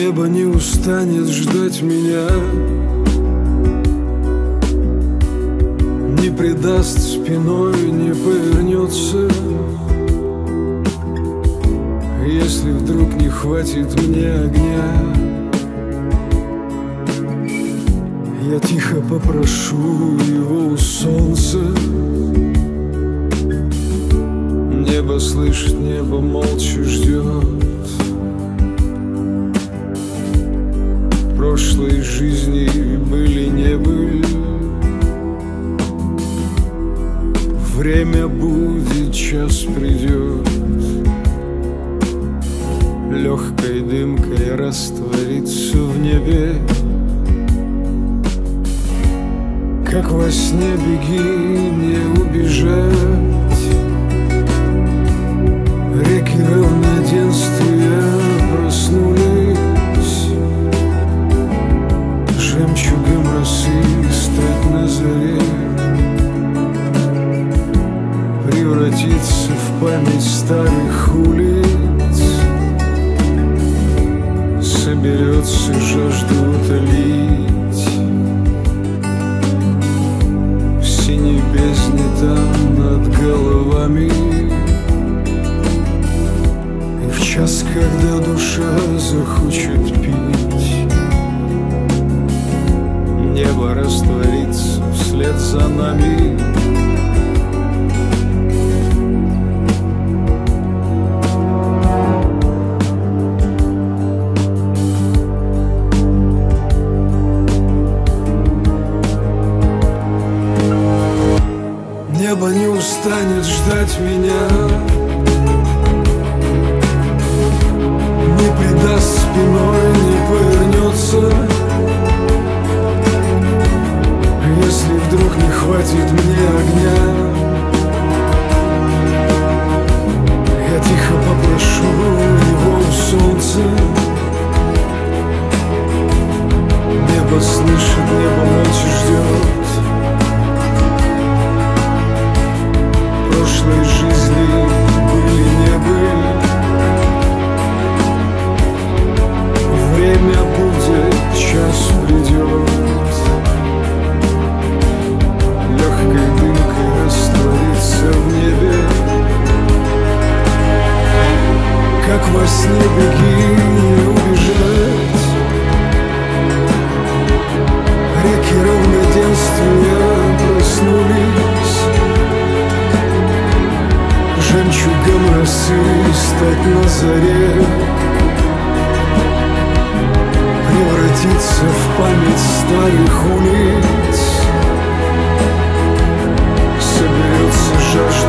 Небо не устанет ждать меня, не предаст спиной, не повернется. Если вдруг не хватит мне огня, я тихо попрошу его у солнца. Небо слышит, небо молча ждет. Прошлой жизни были, не были. Время будет, час придет, легкой дымкой растворится в небе. Как во сне беги, не убежать. Реки равноденствия проснулись, жемчугом росы стать на заре, превратиться в память старых улиц. Соберется жажду утолить в синей бездне там над головами. И в час, когда душа захочет пить, небо растворится вслед за нами. Небо не устанет ждать меня, не предаст спиной, не повернется. Если вдруг не хватит мне огня, я тихо попрошу его у солнца. Небо слышит, небо молча ждет. Прошлой жизни были, не были. Время будет, час придет, легкой дымкой растворится в небе. Как во сне беги, не убежать. Реки равноденствия проснулись, жемчугом росы стать на заре, превратиться в память старых улиц. Соберется жажда